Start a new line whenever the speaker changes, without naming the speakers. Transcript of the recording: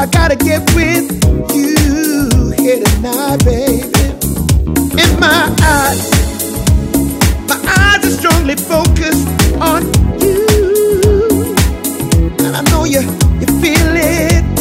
I gotta get with you here tonight, baby. In my eyes are strongly focused on you, and I know you feel it.